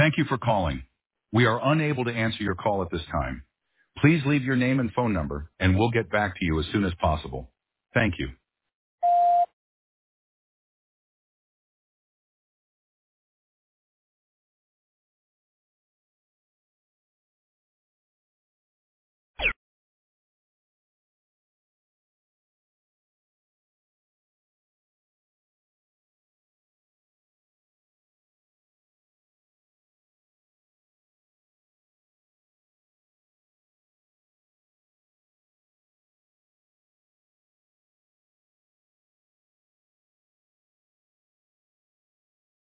Thank you for calling. We are unable to answer your call at this time. Please leave your name and phone number, and we'll get back to you as soon as possible. Thank you.